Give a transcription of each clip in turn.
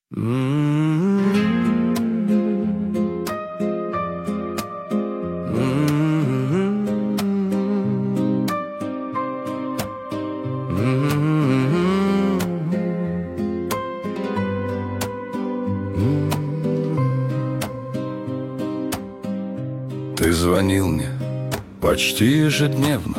Ты звонил мне почти ежедневно,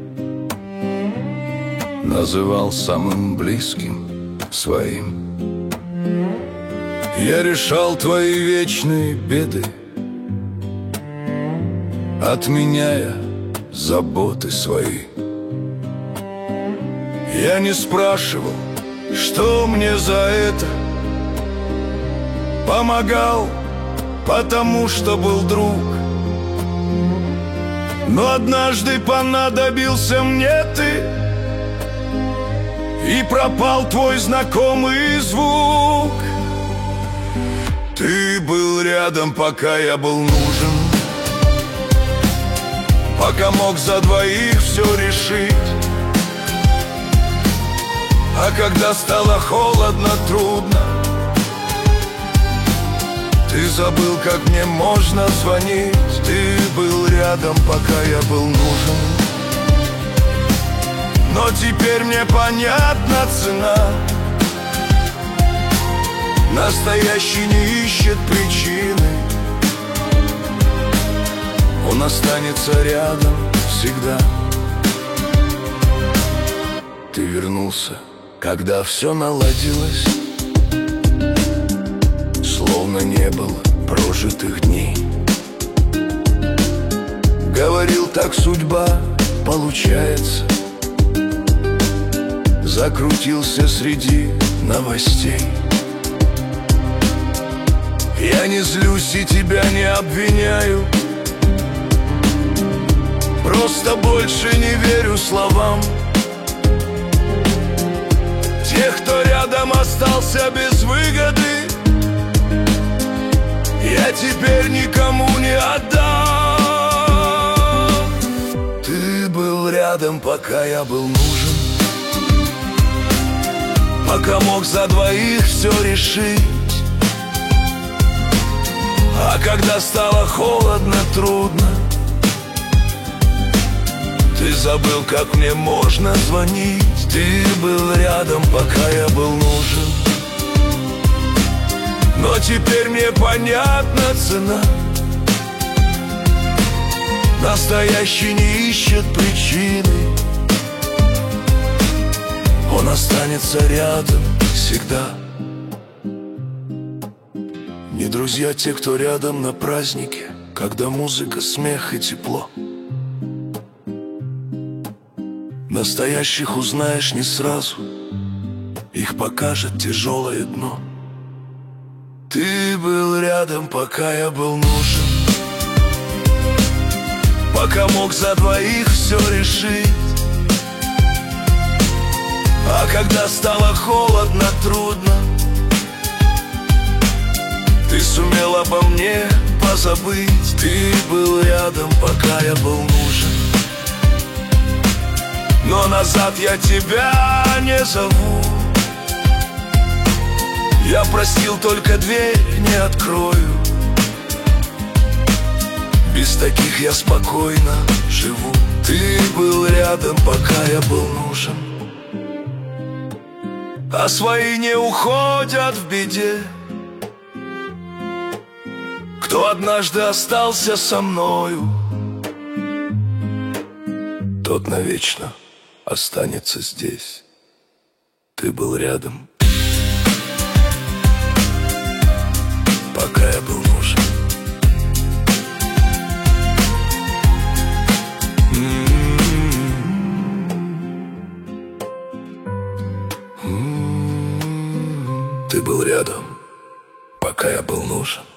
называл самым близким своим. Я решал твои вечные беды, отменяя заботы свои. Я не спрашивал, что мне за это, помогал, потому что был друг. Но однажды понадобился мне ты, и пропал твой знакомый звук. Ты был рядом, пока я был нужен, пока мог за двоих все решить. А когда стало холодно, трудно, ты забыл, как мне можно звонить. Ты был рядом, пока я был нужен, но теперь мне понятна цена. Настоящий не ищет причины, он останется рядом всегда. Ты вернулся, когда все наладилось, словно не было прожитых дней. Говорил, так судьба получается, закрутился среди новостей. Я не злюсь и тебя не обвиняю, просто больше не верю словам тех, кто рядом остался без выгоды. Я теперь никому не отдам. Ты был рядом, пока я был нужен, пока мог за двоих все решить. А когда стало холодно, трудно, ты забыл, как мне можно звонить. Ты был рядом, пока я был нужен, но теперь мне понятна цена. Настоящий не ищет причины, он останется рядом всегда. Не друзья те, кто рядом на празднике, когда музыка, смех и тепло. Настоящих узнаешь не сразу, их покажет тяжелое дно. Ты был рядом, пока я был нужен, пока мог за двоих все решить. А когда стало холодно, трудно, ты сумел обо мне позабыть. Ты был рядом, пока я был нужен, но назад я тебя не зову. Я просил, только дверь не открою. Без таких я спокойно живу. Ты был рядом, пока я был нужен, а свои не уходят в беде. Кто однажды остался со мною, тот навечно останется здесь. Ты был рядом, пока я был нужен. Ты был рядом, пока я был нужен.